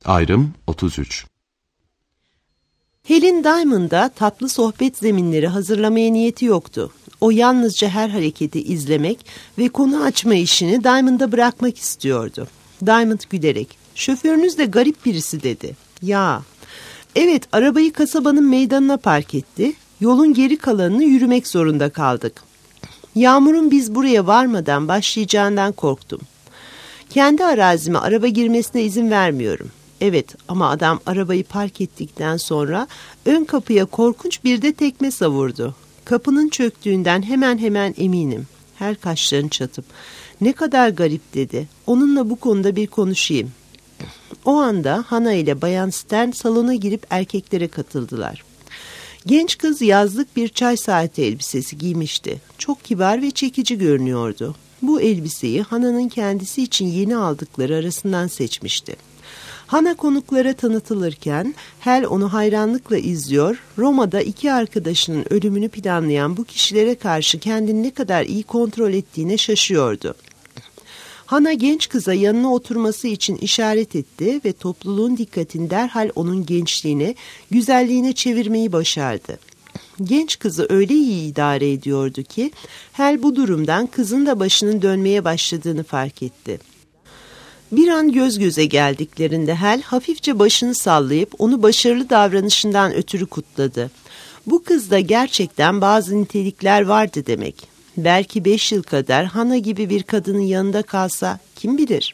Ayrım 33. Helen Diamond'a tatlı sohbet zeminleri hazırlamaya niyeti yoktu. O yalnızca her hareketi izlemek ve konu açma işini Diamond'a bırakmak istiyordu. Diamond gülerek, "Şoförünüz de garip birisi," dedi. "Ya, evet, arabayı kasabanın meydanına park etti. Yolun geri kalanını yürümek zorunda kaldık. Yağmurun biz buraya varmadan başlayacağından korktum. Kendi arazime araba girmesine izin vermiyorum. Evet, ama adam arabayı park ettikten sonra ön kapıya korkunç bir de tekme savurdu. Kapının çöktüğünden hemen hemen eminim." Her kaşlarını çatıp, "Ne kadar garip," dedi. "Onunla bu konuda bir konuşayım." O anda Hannah ile Bayan Stern salona girip erkeklere katıldılar. Genç kız yazlık bir çay saati elbisesi giymişti. Çok kibar ve çekici görünüyordu. Bu elbiseyi Hannah'nın kendisi için yeni aldıkları arasından seçmişti. Hannah konuklara tanıtılırken Hal onu hayranlıkla izliyor, Roma'da iki arkadaşının ölümünü planlayan bu kişilere karşı kendini ne kadar iyi kontrol ettiğine şaşıyordu. Hannah genç kıza yanına oturması için işaret etti ve topluluğun dikkatini derhal onun gençliğine, güzelliğine çevirmeyi başardı. Genç kızı öyle iyi idare ediyordu ki Hal bu durumdan kızın da başının dönmeye başladığını fark etti. Bir an göz göze geldiklerinde Hal hafifçe başını sallayıp onu başarılı davranışından ötürü kutladı. Bu kızda gerçekten bazı nitelikler vardı demek. Belki 5 yıl kadar Hannah gibi bir kadının yanında kalsa kim bilir?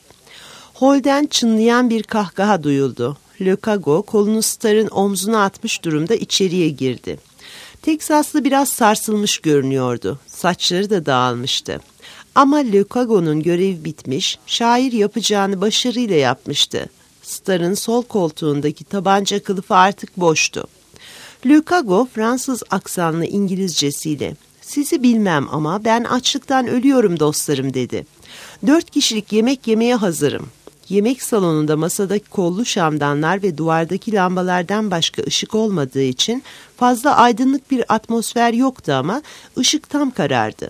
Holden çınlayan bir kahkaha duyuldu. Lecago kolunu Star'ın omzuna atmış durumda içeriye girdi. Teksaslı biraz sarsılmış görünüyordu. Saçları da dağılmıştı. Ama Lecago'nun görevi bitmiş, şair yapacağını başarıyla yapmıştı. Star'ın sol koltuğundaki tabanca kılıfı artık boştu. Lecago Fransız aksanlı İngilizcesiyle, "Sizi bilmem ama ben açlıktan ölüyorum dostlarım," dedi. 4 kişilik yemek yemeye hazırım." Yemek salonunda masadaki kollu şamdanlar ve duvardaki lambalardan başka ışık olmadığı için fazla aydınlık bir atmosfer yoktu ama ışık tam karardı.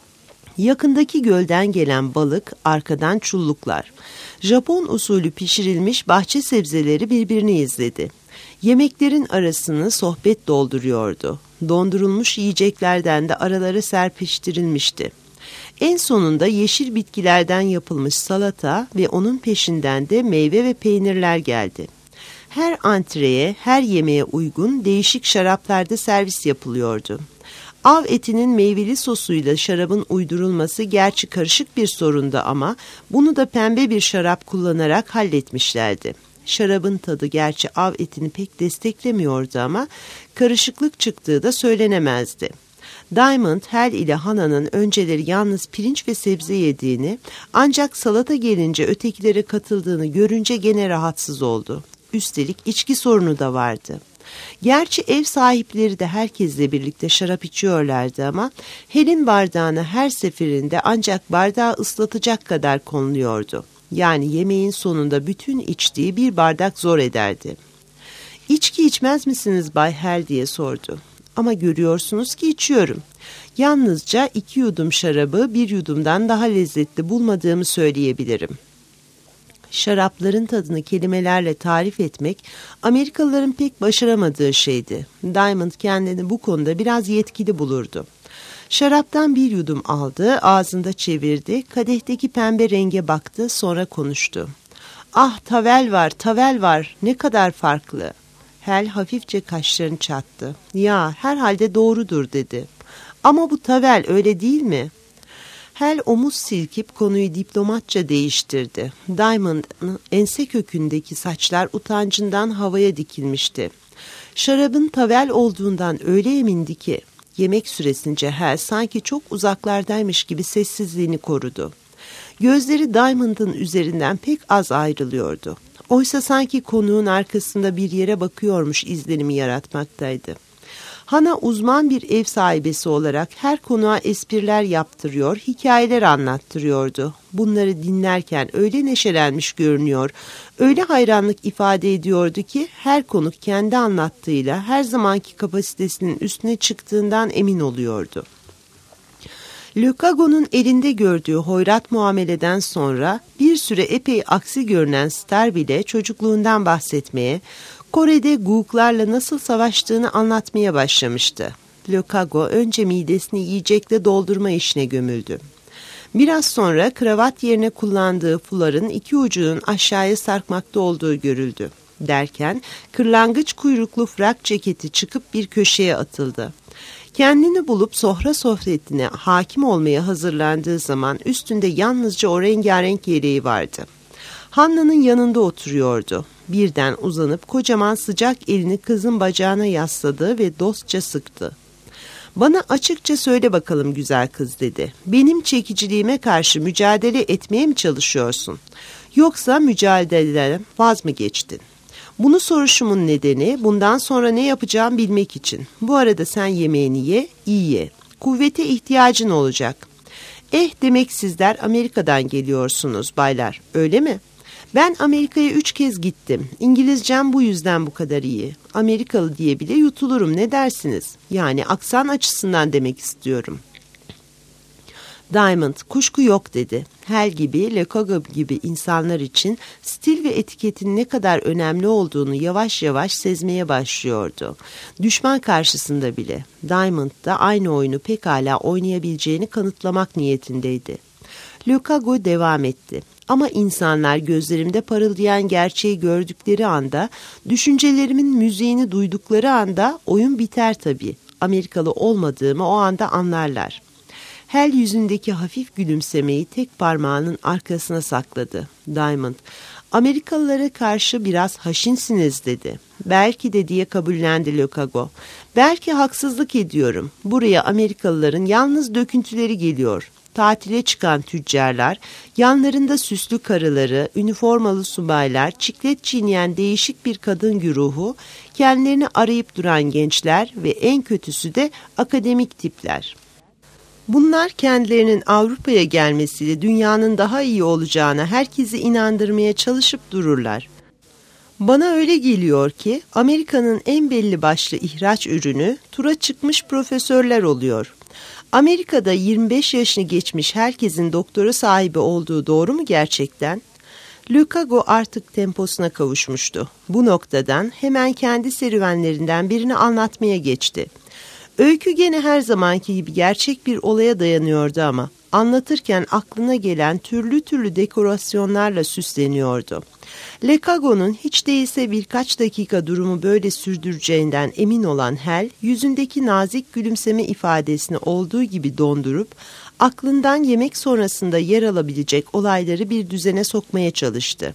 Yakındaki gölden gelen balık, arkadan çulluklar. Japon usulü pişirilmiş bahçe sebzeleri birbirini izledi. Yemeklerin arasını sohbet dolduruyordu. Dondurulmuş yiyeceklerden de aralara serpiştirilmişti. En sonunda yeşil bitkilerden yapılmış salata ve onun peşinden de meyve ve peynirler geldi. Her antreye, her yemeğe uygun değişik şaraplarda servis yapılıyordu. Av etinin meyveli sosuyla şarabın uydurulması gerçi karışık bir sorundu ama bunu da pembe bir şarap kullanarak halletmişlerdi. Şarabın tadı gerçi av etini pek desteklemiyordu ama karışıklık çıktığı da söylenemezdi. Diamond, Hal ile Hannah'nın önceleri yalnız pirinç ve sebze yediğini, ancak salata gelince ötekilere katıldığını görünce gene rahatsız oldu. Üstelik içki sorunu da vardı. Gerçi ev sahipleri de herkesle birlikte şarap içiyorlardı ama Hal'in bardağına her seferinde ancak bardağı ıslatacak kadar konuluyordu. Yani yemeğin sonunda bütün içtiği bir bardak zor ederdi. "İçki içmez misiniz Bay Hal?" diye sordu. "Ama görüyorsunuz ki içiyorum. Yalnızca 2 yudum şarabı bir yudumdan daha lezzetli bulmadığımı söyleyebilirim." Şarapların tadını kelimelerle tarif etmek Amerikalıların pek başaramadığı şeydi. Diamond kendini bu konuda biraz yetkili bulurdu. Şaraptan bir yudum aldı, ağzında çevirdi, kadehteki pembe renge baktı, sonra konuştu. "Ah, tavel var, tavel var, ne kadar farklı." Hal hafifçe kaşlarını çattı. "Ya, herhalde doğrudur," dedi. "Ama bu tavel öyle değil mi?" Hal omuz silkip konuyu diplomatça değiştirdi. Diamond'ın ense kökündeki saçlar utancından havaya dikilmişti. Şarabın tavel olduğundan öyle emindi ki yemek süresince Hal sanki çok uzaklardaymış gibi sessizliğini korudu. Gözleri Diamond'ın üzerinden pek az ayrılıyordu. Oysa sanki konuğun arkasında bir yere bakıyormuş izlenimi yaratmaktaydı. Hannah uzman bir ev sahibesi olarak her konuğa espriler yaptırıyor, hikayeler anlattırıyordu. Bunları dinlerken öyle neşelenmiş görünüyor, öyle hayranlık ifade ediyordu ki her konuk kendi anlattığıyla her zamanki kapasitesinin üstüne çıktığından emin oluyordu. Lecago'nun elinde gördüğü hoyrat muameleden sonra bir süre epey aksi görünen Star bile çocukluğundan bahsetmeye, Kore'de Guguklarla nasıl savaştığını anlatmaya başlamıştı. Lecago önce midesini yiyecekle doldurma işine gömüldü. Biraz sonra kravat yerine kullandığı fuların iki ucunun aşağıya sarkmakta olduğu görüldü. Derken kırlangıç kuyruklu frak ceketi çıkıp bir köşeye atıldı. Kendini bulup sofra sohbetine hakim olmaya hazırlandığı zaman üstünde yalnızca o rengarenk yeleği vardı. Hanna'nın yanında oturuyordu. Birden uzanıp kocaman sıcak elini kızın bacağına yasladı ve dostça sıktı. "Bana açıkça söyle bakalım güzel kız," dedi. "Benim çekiciliğime karşı mücadele etmeye mi çalışıyorsun? Yoksa mücadeleden vaz mı geçtin? Bunu soruşumun nedeni bundan sonra ne yapacağım bilmek için. Bu arada sen yemeğini ye, iyi ye. Kuvvete ihtiyacın olacak." Demek sizler Amerika'dan geliyorsunuz baylar, öyle mi? Ben Amerika'ya 3 kez gittim. İngilizcem bu yüzden bu kadar iyi. Amerikalı diye bile yutulurum, ne dersiniz? Yani aksan açısından demek istiyorum. Diamond kuşku yok dedi. Hal gibi, Lecago gibi insanlar için stil ve etiketin ne kadar önemli olduğunu yavaş yavaş sezmeye başlıyordu. Düşman karşısında bile. Diamond da aynı oyunu pekala oynayabileceğini kanıtlamak niyetindeydi. Lecago devam etti. Ama insanlar gözlerimde parıldayan gerçeği gördükleri anda, düşüncelerimin müziğini duydukları anda oyun biter tabii. Amerikalı olmadığımı o anda anlarlar. Hal yüzündeki hafif gülümsemeyi tek parmağının arkasına sakladı. Diamond, "Amerikalılara karşı biraz haşinsiniz," dedi. "Belki de," diye kabullendi Lecago. "Belki haksızlık ediyorum. Buraya Amerikalıların yalnız döküntüleri geliyor. Tatile çıkan tüccarlar, yanlarında süslü karıları, üniformalı subaylar, çiklet çiğneyen değişik bir kadın güruhu, kendilerini arayıp duran gençler ve en kötüsü de akademik tipler. Bunlar kendilerinin Avrupa'ya gelmesiyle dünyanın daha iyi olacağına herkesi inandırmaya çalışıp dururlar. Bana öyle geliyor ki Amerika'nın en belli başlı ihraç ürünü tura çıkmış profesörler oluyor. Amerika'da 25 yaşını geçmiş herkesin doktora sahibi olduğu doğru mu gerçekten?" Lecago artık temposuna kavuşmuştu. Bu noktadan hemen kendi serüvenlerinden birini anlatmaya geçti. Öykü gene her zamanki gibi gerçek bir olaya dayanıyordu ama anlatırken aklına gelen türlü türlü dekorasyonlarla süsleniyordu. Lecago'nun hiç değilse birkaç dakika durumu böyle sürdüreceğinden emin olan Hal, yüzündeki nazik gülümseme ifadesini olduğu gibi dondurup, aklından yemek sonrasında yer alabilecek olayları bir düzene sokmaya çalıştı.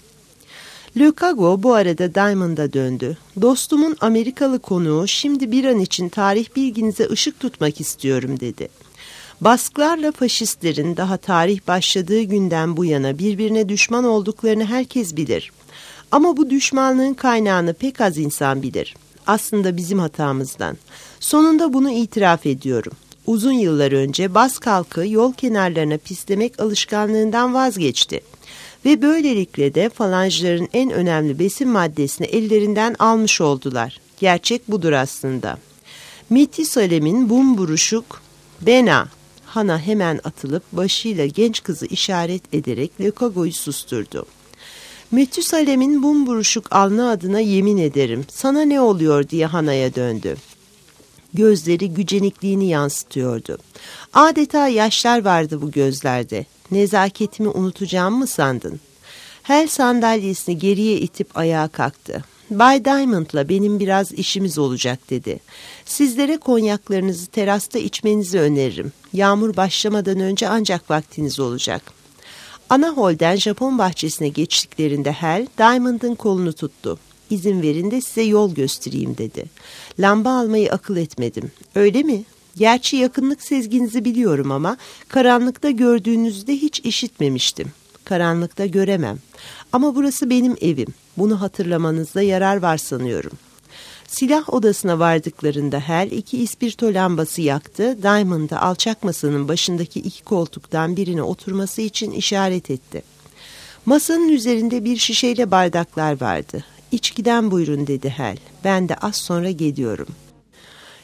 Lecago bu arada Diamond'a döndü. "Dostumun Amerikalı konuğu şimdi bir an için tarih bilginize ışık tutmak istiyorum," dedi. "Basklarla faşistlerin daha tarih başladığı günden bu yana birbirine düşman olduklarını herkes bilir. Ama bu düşmanlığın kaynağını pek az insan bilir. Aslında bizim hatamızdan. Sonunda bunu itiraf ediyorum. Uzun yıllar önce Bask halkı yol kenarlarına pislemek alışkanlığından vazgeçti. Ve böylelikle de falanjların en önemli besin maddesini ellerinden almış oldular. Gerçek budur aslında." Methusalem'in bumburuşuk "Bena!" Hana hemen atılıp başıyla genç kızı işaret ederek Lecago'yu susturdu. "Methusalem'in bumburuşuk alnı adına yemin ederim. Sana ne oluyor?" diye Hana'ya döndü. Gözleri gücenikliğini yansıtıyordu. Adeta yaşlar vardı bu gözlerde. "Nezaketimi unutacağım mı sandın?" Hal sandalyesini geriye itip ayağa kalktı. "Bay Diamond'la benim biraz işimiz olacak," dedi. "Sizlere konyaklarınızı terasta içmenizi öneririm. Yağmur başlamadan önce ancak vaktiniz olacak." Ana holden Japon bahçesine geçtiklerinde Hal, Diamond'ın kolunu tuttu. "İzin verin de size yol göstereyim," dedi. "Lamba almayı akıl etmedim." "Öyle mi? Gerçi yakınlık sezginizi biliyorum ama karanlıkta gördüğünüzü de hiç işitmemiştim." "Karanlıkta göremem. Ama burası benim evim. Bunu hatırlamanızda yarar var sanıyorum." Silah odasına vardıklarında Hal 2 ispirto lambası yaktı. Diamond'a alçak masanın başındaki 2 koltuktan birine oturması için işaret etti. Masanın üzerinde bir şişeyle bardaklar vardı. "İçkiden buyurun," dedi Hal. "Ben de az sonra geliyorum."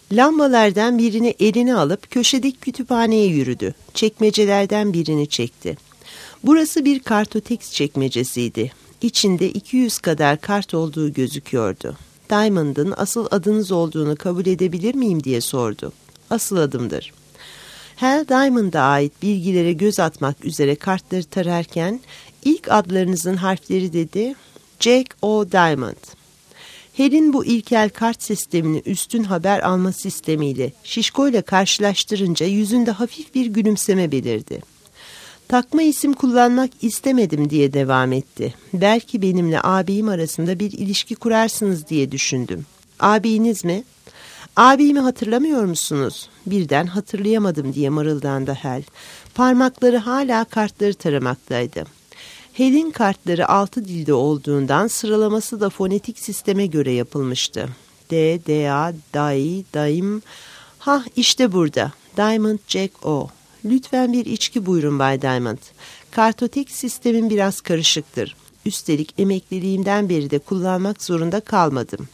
Lambalardan birini eline alıp köşedeki kütüphaneye yürüdü. Çekmecelerden birini çekti. Burası bir kartoteks çekmecesiydi. İçinde 200 kadar kart olduğu gözüküyordu. Diamond'ın asıl adınız olduğunu kabul edebilir miyim diye sordu. Asıl adımdır. Hal Diamond'a ait bilgilere göz atmak üzere kartları tararken ilk adlarınızın harfleri dedi. Jack O. Diamond. Hal'in bu ilkel kart sistemini üstün haber alma sistemiyle Şişko'yla karşılaştırınca yüzünde hafif bir gülümseme belirdi. Takma isim kullanmak istemedim diye devam etti. Belki benimle ağabeyim arasında bir ilişki kurarsınız diye düşündüm. Ağabeyiniz mi? Abimi hatırlamıyor musunuz? Birden hatırlayamadım diye mırıldandı Hal. Parmakları hala kartları taramaktaydı. Hal'in kartları 6 dilde olduğundan sıralaması da fonetik sisteme göre yapılmıştı. D, D-A, Dai, Daim. Hah işte burada. Diamond Jack O. Lütfen bir içki buyurun Bay Diamond. Kartotek sistemin biraz karışıktır. Üstelik emekliliğimden beri de kullanmak zorunda kalmadım.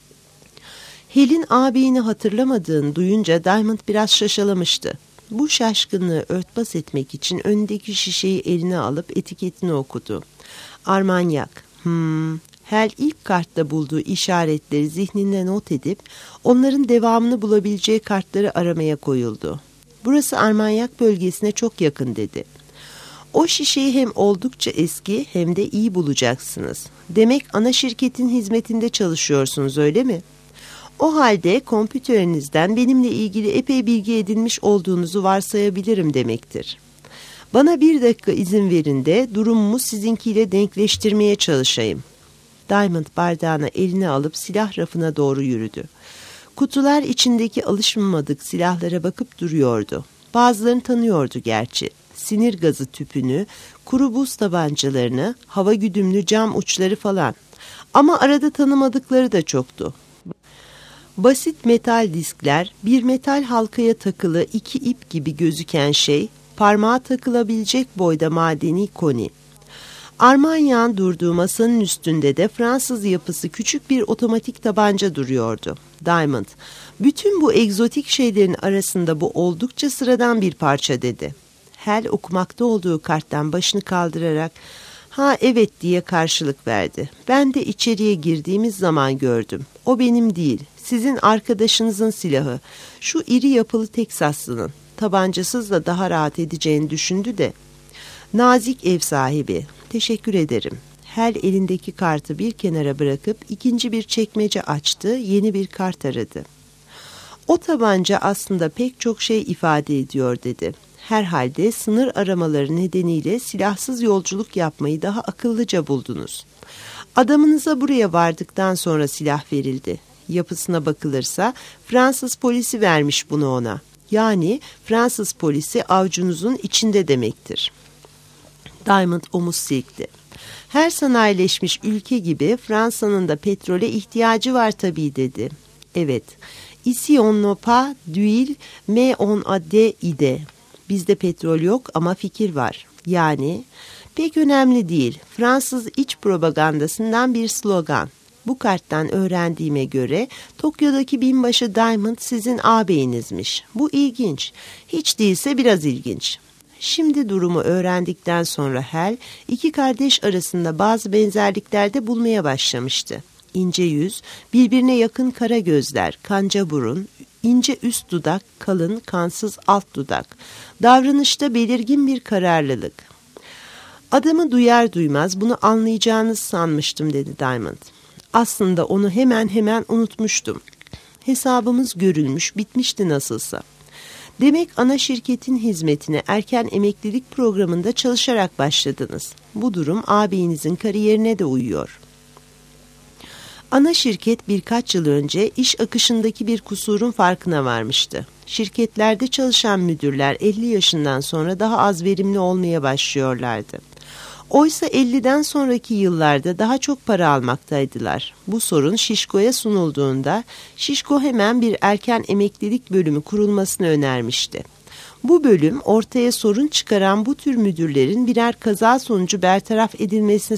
Hal'in ağabeyini hatırlamadığını duyunca Diamond biraz şaşalamıştı. Bu şaşkınlığı örtbas etmek için önündeki şişeyi eline alıp etiketini okudu. Armagnac. Hal ilk kartta bulduğu işaretleri zihninde not edip onların devamını bulabileceği kartları aramaya koyuldu. Burası Armagnac bölgesine çok yakın dedi. O şişeyi hem oldukça eski hem de iyi bulacaksınız. Demek ana şirketin hizmetinde çalışıyorsunuz öyle mi? O halde kompüterinizden benimle ilgili epey bilgi edinmiş olduğunuzu varsayabilirim demektir. Bana 1 dakika izin verin de durumumu sizinkiyle denkleştirmeye çalışayım. Diamond bardağını eline alıp silah rafına doğru yürüdü. Kutular içindeki alışmadık silahlara bakıp duruyordu. Bazılarını tanıyordu gerçi. Sinir gazı tüpünü, kuru buz tabancalarını, hava güdümlü cam uçları falan. Ama arada tanımadıkları da çoktu. Basit metal diskler, bir metal halkaya takılı 2 ip gibi gözüken şey, parmağa takılabilecek boyda madeni koni. Armagnac'ın durduğu masanın üstünde de Fransız yapısı küçük bir otomatik tabanca duruyordu. Diamond, bütün bu egzotik şeylerin arasında bu oldukça sıradan bir parça dedi. Hal okumakta olduğu karttan başını kaldırarak, ha evet diye karşılık verdi. Ben de içeriye girdiğimiz zaman gördüm. O benim değil, sizin arkadaşınızın silahı. Şu iri yapılı Teksaslının. Tabancasız da daha rahat edeceğini düşündü de. Nazik ev sahibi. Teşekkür ederim. Hal elindeki kartı bir kenara bırakıp ikinci bir çekmece açtı, yeni bir kart aradı. O tabanca aslında pek çok şey ifade ediyor dedi. Herhalde sınır aramaları nedeniyle silahsız yolculuk yapmayı daha akıllıca buldunuz. Adamınıza buraya vardıktan sonra silah verildi. Yapısına bakılırsa Fransız polisi vermiş bunu ona. Yani Fransız polisi avcunuzun içinde demektir. Diamond omuz silkti. Her sanayileşmiş ülke gibi Fransa'nın da petrole ihtiyacı var tabii dedi. Evet, ici on n'a pas d'huile mais on a des idées. Bizde petrol yok ama fikir var. Yani pek önemli değil. Fransız iç propagandasından bir slogan. Bu karttan öğrendiğime göre Tokyo'daki binbaşı Diamond sizin ağabeyinizmiş. Bu ilginç. Hiç değilse biraz ilginç. Şimdi durumu öğrendikten sonra Hal, iki kardeş arasında bazı benzerlikler de bulmaya başlamıştı. İnce yüz, birbirine yakın kara gözler, kanca burun, ince üst dudak, kalın, kansız alt dudak. Davranışta belirgin bir kararlılık. Adamı duyar duymaz bunu anlayacağınız sanmıştım dedi Diamond. Aslında onu hemen unutmuştum. Hesabımız görülmüş, bitmişti nasılsa. Demek ana şirketin hizmetine erken emeklilik programında çalışarak başladınız. Bu durum ağabeyinizin kariyerine de uyuyor. Ana şirket birkaç yıl önce iş akışındaki bir kusurun farkına varmıştı. Şirketlerde çalışan müdürler 50 yaşından sonra daha az verimli olmaya başlıyorlardı. Oysa 50'den sonraki yıllarda daha çok para almaktaydılar. Bu sorun Şişko'ya sunulduğunda Şişko hemen bir erken emeklilik bölümü kurulmasını önermişti. Bu bölüm ortaya sorun çıkaran bu tür müdürlerin birer kaza sonucu bertaraf edilmesini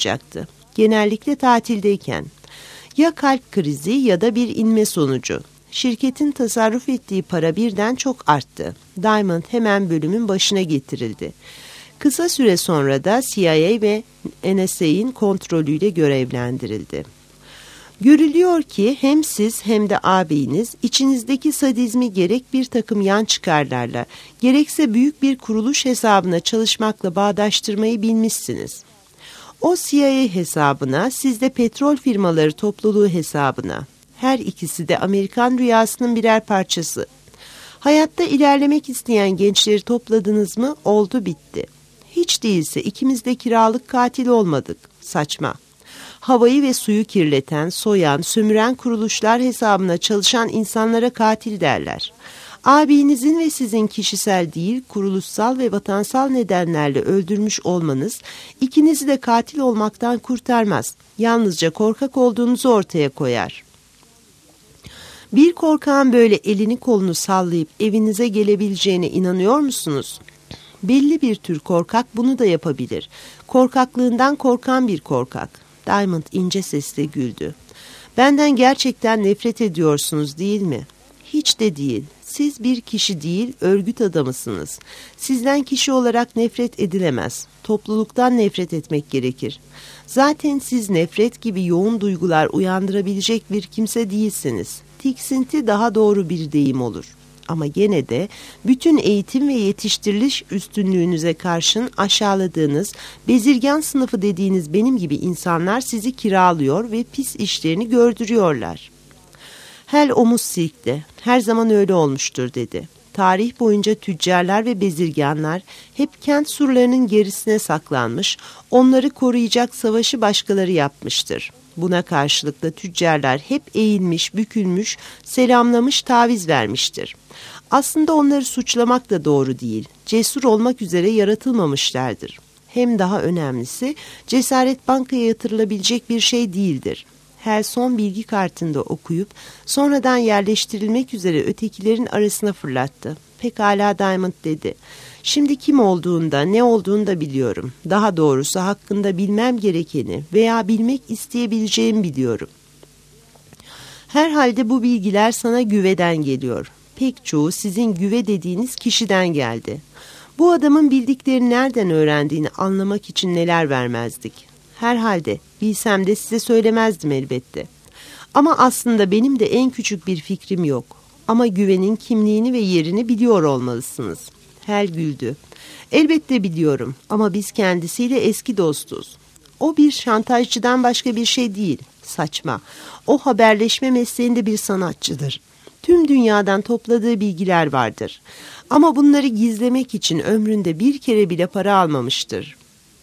sağlayacaktı. Genellikle tatildeyken. Ya kalp krizi ya da bir inme sonucu. Şirketin tasarruf ettiği para birden çok arttı. Diamond hemen bölümün başına getirildi. Kısa süre sonra da CIA ve NSA'in kontrolüyle görevlendirildi. Görülüyor ki hem siz hem de ağabeyiniz içinizdeki sadizmi gerek bir takım yan çıkarlarla, gerekse büyük bir kuruluş hesabına çalışmakla bağdaştırmayı bilmişsiniz. O CIA hesabına, siz de petrol firmaları topluluğu hesabına. Her ikisi de Amerikan rüyasının birer parçası. Hayatta ilerlemek isteyen gençleri topladınız mı? Oldu bitti. Hiç değilse ikimiz de kiralık katil olmadık. Saçma. Havayı ve suyu kirleten, soyan, sömüren kuruluşlar hesabına çalışan insanlara katil derler. Abinizin ve sizin kişisel değil, kuruluşsal ve vatansal nedenlerle öldürmüş olmanız, ikinizi de katil olmaktan kurtarmaz. Yalnızca korkak olduğunuzu ortaya koyar. Bir korkağın böyle elini kolunu sallayıp evinize gelebileceğine inanıyor musunuz? Belli bir tür korkak bunu da yapabilir. Korkaklığından korkan bir korkak. Diamond ince sesle güldü. Benden gerçekten nefret ediyorsunuz değil mi? Hiç de değil. Siz bir kişi değil, örgüt adamısınız. Sizden kişi olarak nefret edilemez. Topluluktan nefret etmek gerekir. Zaten siz nefret gibi yoğun duygular uyandırabilecek bir kimse değilsiniz. Tiksinti daha doğru bir deyim olur. Ama gene de bütün eğitim ve yetiştiriliş üstünlüğünüze karşın aşağıladığınız, bezirgan sınıfı dediğiniz benim gibi insanlar sizi kiralıyor ve pis işlerini gördürüyorlar. Hal omuz silkti. Her zaman öyle olmuştur dedi. Tarih boyunca tüccarlar ve bezirganlar hep kent surlarının gerisine saklanmış, onları koruyacak savaşı başkaları yapmıştır. Buna karşılık da tüccarlar hep eğilmiş, bükülmüş, selamlamış, taviz vermiştir. Aslında onları suçlamak da doğru değil. Cesur olmak üzere yaratılmamışlardır. Hem daha önemlisi, cesaret bankaya yatırılabilecek bir şey değildir. Her son bilgi kartında okuyup sonradan yerleştirilmek üzere ötekilerin arasına fırlattı. Pekala Diamond dedi. Şimdi kim olduğunda, ne olduğunu da biliyorum. Daha doğrusu hakkında bilmem gerekeni veya bilmek isteyebileceğimi biliyorum. Herhalde bu bilgiler sana güveden geliyor. Pek çoğu sizin güve dediğiniz kişiden geldi. Bu adamın bildiklerini nereden öğrendiğini anlamak için neler vermezdik. Herhalde bilsem de size söylemezdim elbette. Ama aslında benim de en küçük bir fikrim yok. Ama güvenin kimliğini ve yerini biliyor olmalısınız. Hal güldü. Elbette biliyorum ama biz kendisiyle eski dostuz. O bir şantajcıdan başka bir şey değil. Saçma. O haberleşme mesleğinde bir sanatçıdır. Tüm dünyadan topladığı bilgiler vardır. Ama bunları gizlemek için ömründe bir kere bile para almamıştır.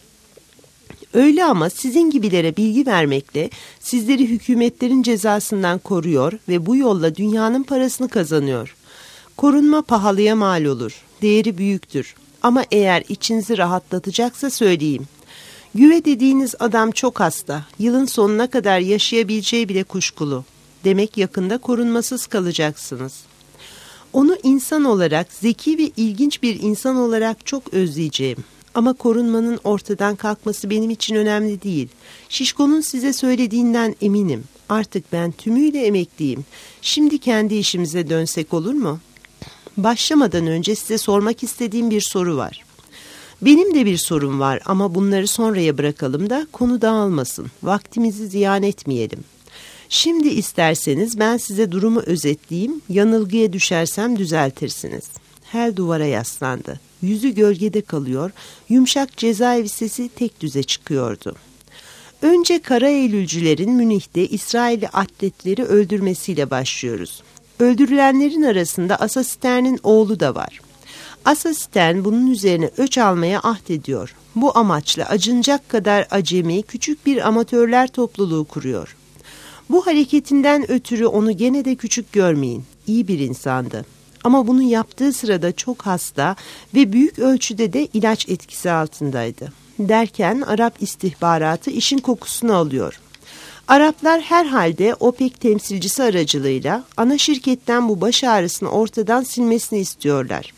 Öyle ama sizin gibilere bilgi vermekle sizleri hükümetlerin cezasından koruyor ve bu yolla dünyanın parasını kazanıyor. Korunma pahalıya mal olur. Değeri büyüktür. Ama eğer içinizi rahatlatacaksa söyleyeyim. Güve dediğiniz adam çok hasta. Yılın sonuna kadar yaşayabileceği bile kuşkulu. Demek yakında korunmasız kalacaksınız. Onu insan olarak, zeki ve ilginç bir insan olarak çok özleyeceğim. Ama korunmanın ortadan kalkması benim için önemli değil. Şişko'nun size söylediğinden eminim. Artık ben tümüyle emekliyim. Şimdi kendi işimize dönsek olur mu? Başlamadan önce size sormak istediğim bir soru var. Benim de bir sorum var ama bunları sonraya bırakalım da konu dağılmasın. Vaktimizi ziyan etmeyelim. Şimdi isterseniz ben size durumu özetleyeyim, yanılgıya düşersem düzeltirsiniz. Hal duvara yaslandı. Yüzü gölgede kalıyor, yumuşak cezaevi sesi tek düze çıkıyordu. Önce Kara Eylülcülerin Münih'te İsrailli atletleri öldürmesiyle başlıyoruz. Öldürülenlerin arasında Asa Stern'in oğlu da var. Asa Stern bunun üzerine öç almaya ahdediyor. Bu amaçla acınacak kadar acemi küçük bir amatörler topluluğu kuruyor. Bu hareketinden ötürü onu gene de küçük görmeyin. İyi bir insandı. Ama bunu yaptığı sırada çok hasta ve büyük ölçüde de ilaç etkisi altındaydı. Derken Arap istihbaratı işin kokusunu alıyor. Araplar herhalde OPEC temsilcisi aracılığıyla ana şirketten bu baş ağrısını ortadan silmesini istiyorlar.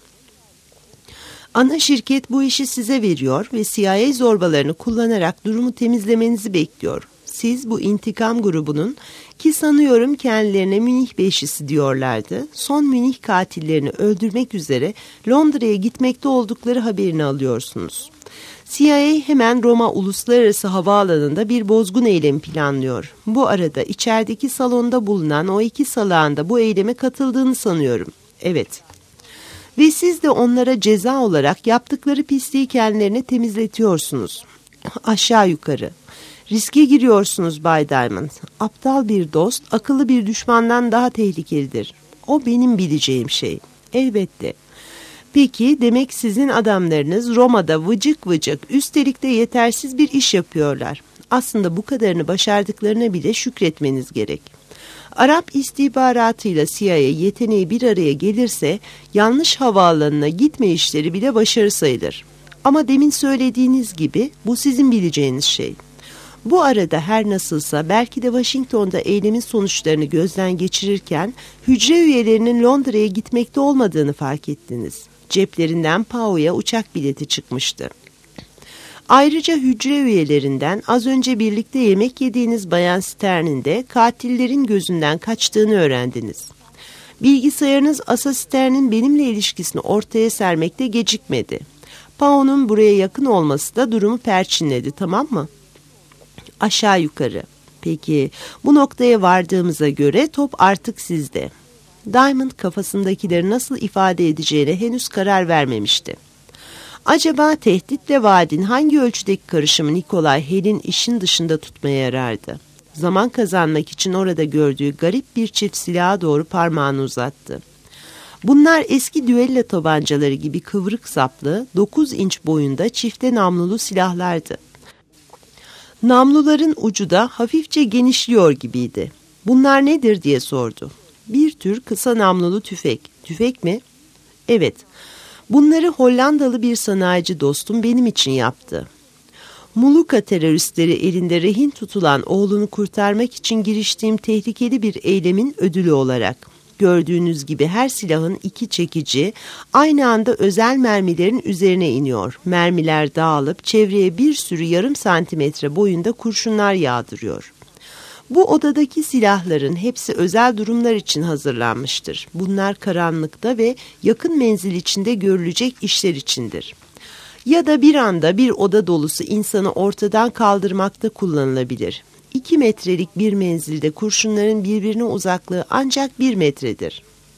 Ana şirket bu işi size veriyor ve CIA zorbalarını kullanarak durumu temizlemenizi bekliyor. siz bu intikam grubunun, ki sanıyorum kendilerine Münih Beşlisi diyorlardı, son Münih katillerini öldürmek üzere Londra'ya gitmekte oldukları haberini alıyorsunuz. CIA hemen Roma Uluslararası Havaalanı'nda bir bozgun eylemi planlıyor. Bu arada içerideki salonda bulunan o iki salağın da bu eyleme katıldığını sanıyorum. Evet. Ve siz de onlara ceza olarak yaptıkları pisliği kendilerine temizletiyorsunuz. Aşağı yukarı. Riske giriyorsunuz Bay Diamond. Aptal bir dost, akıllı bir düşmandan daha tehlikelidir. O benim bileceğim şey. Elbette. Peki demek sizin adamlarınız Roma'da vıcık vıcık, üstelik de yetersiz bir iş yapıyorlar. Aslında bu kadarını başardıklarına bile şükretmeniz gerek. Arap istihbaratıyla CIA yeteneği bir araya gelirse yanlış havaalanına gitme işleri bile başarı sayılır. Ama demin söylediğiniz gibi bu sizin bileceğiniz şey. Bu arada her nasılsa belki de Washington'da eylemin sonuçlarını gözden geçirirken hücre üyelerinin Londra'ya gitmekte olmadığını fark ettiniz. Ceplerinden Pau'ya uçak bileti çıkmıştı. Ayrıca hücre üyelerinden az önce birlikte yemek yediğiniz Bayan Stern'in de katillerin gözünden kaçtığını öğrendiniz. Bilgisayarınız Asa Stern'in benimle ilişkisini ortaya sermekte gecikmedi. Pau'nun buraya yakın olması da durumu perçinledi, tamam mı? Aşağı yukarı. Peki bu noktaya vardığımıza göre top artık sizde. Diamond kafasındakileri nasıl ifade edeceğine henüz karar vermemişti. Acaba tehditle vaadin hangi ölçüdeki karışımı Nikolay Hale'in işin dışında tutmaya yarardı? Zaman kazanmak için orada gördüğü garip bir çift silaha doğru parmağını uzattı. Bunlar eski düello tabancaları gibi kıvrık saplı, 9 inç boyunda çifte namlulu silahlardı. Namluların ucu da hafifçe genişliyor gibiydi. Bunlar nedir diye sordu. Bir tür kısa namlulu tüfek. Tüfek mi? Evet. Bunları Hollandalı bir sanayici dostum benim için yaptı. Muluka teröristleri elinde rehin tutulan oğlunu kurtarmak için giriştiğim tehlikeli bir eylemin ödülü olarak. Gördüğünüz gibi her silahın iki çekici aynı anda özel mermilerin üzerine iniyor. Mermiler dağılıp çevreye bir sürü yarım santimetre boyunda kurşunlar yağdırıyor. Bu odadaki silahların hepsi özel durumlar için hazırlanmıştır. Bunlar karanlıkta ve yakın menzil içinde görülecek işler içindir. Ya da bir anda bir oda dolusu insanı ortadan kaldırmakta kullanılabilir. 2 metrelik bir menzilde kurşunların birbirine uzaklığı ancak 1 metredir.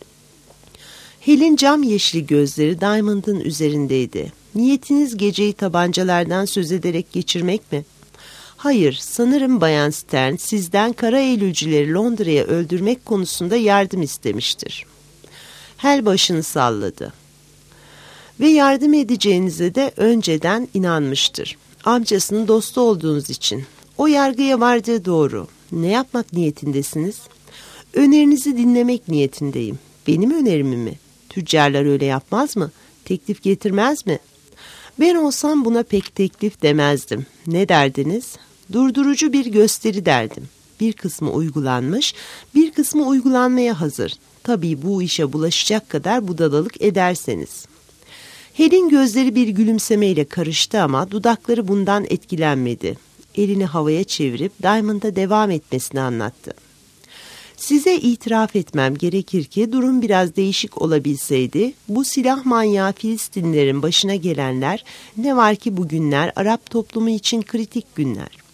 Hale'in cam yeşili gözleri Diamond'ın üzerindeydi. Niyetiniz geceyi tabancalardan söz ederek geçirmek mi? Hayır, sanırım Bayan Stern sizden kara eylülcüleri Londra'ya öldürmek konusunda yardım istemiştir. Hale başını salladı. Ve yardım edeceğinize de önceden inanmıştır. Amcasının dostu olduğunuz için. O yargıya vardığı doğru. Ne yapmak niyetindesiniz? Önerinizi dinlemek niyetindeyim. Benim önerimi mi? Tüccarlar öyle yapmaz mı? Teklif getirmez mi? Ben olsam buna pek teklif demezdim. Ne derdiniz? Durdurucu bir gösteri derdim. Bir kısmı uygulanmış, bir kısmı uygulanmaya hazır. Tabii bu işe bulaşacak kadar budalalık ederseniz. Hale'in gözleri bir gülümsemeyle karıştı ama dudakları bundan etkilenmedi. Elini havaya çevirip Diamond'a devam etmesini anlattı. Size itiraf etmem gerekir ki durum biraz değişik olabilseydi, bu silah manyağı Filistinlilerin başına gelenler ne var ki bugünler Arap toplumu için kritik günler.